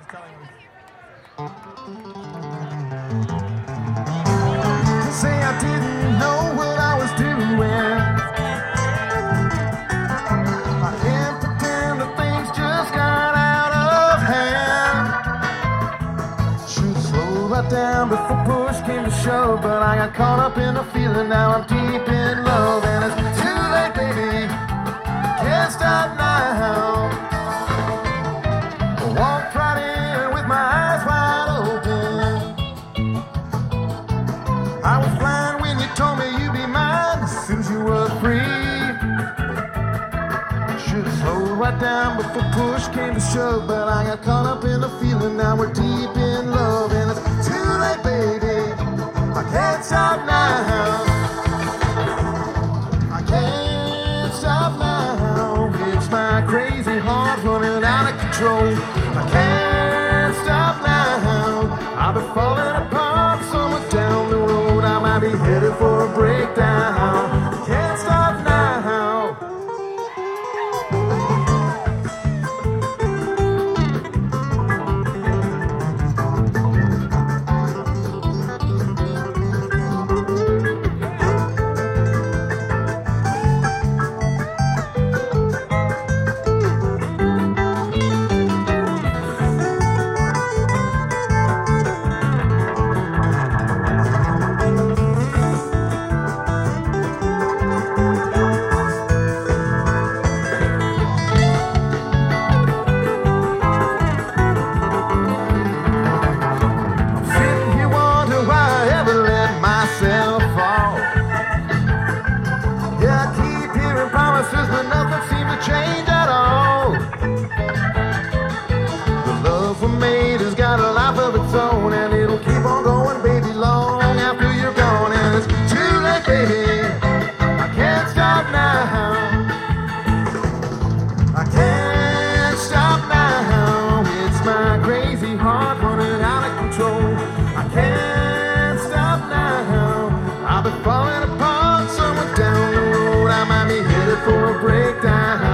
telling me. Say I didn't know what I was doing. I can't pretend that things just got out of hand. Should've slowed right down before push came to shove, but I got caught up in the feeling. Now I'm deep in love, and it's too late, baby. Can't stop now. I walked right in with my eyes wide open. I was blind when you told me you'd be mine as soon as you were free. Should've slowed right down before push came to shove, but I got caught up in the feeling. Now we're deep in love, and it's too late, baby. I can't stop now. I can't stop now. It's my crazy heart running out of control. I can't stop now. I'll be falling apart somewhere down the road. I might be headed for a breakdown. Can't stop now. But nothing seemed to change at all. The love we made has got a life of its own, and it'll keep on going, baby, long after you're gone. And it's too late, baby. I can't stop now. I can't stop now. It's my crazy heart running out of control. I can't stop now. I'll be falling apart somewhere down the road. I might be headed for a breakdown.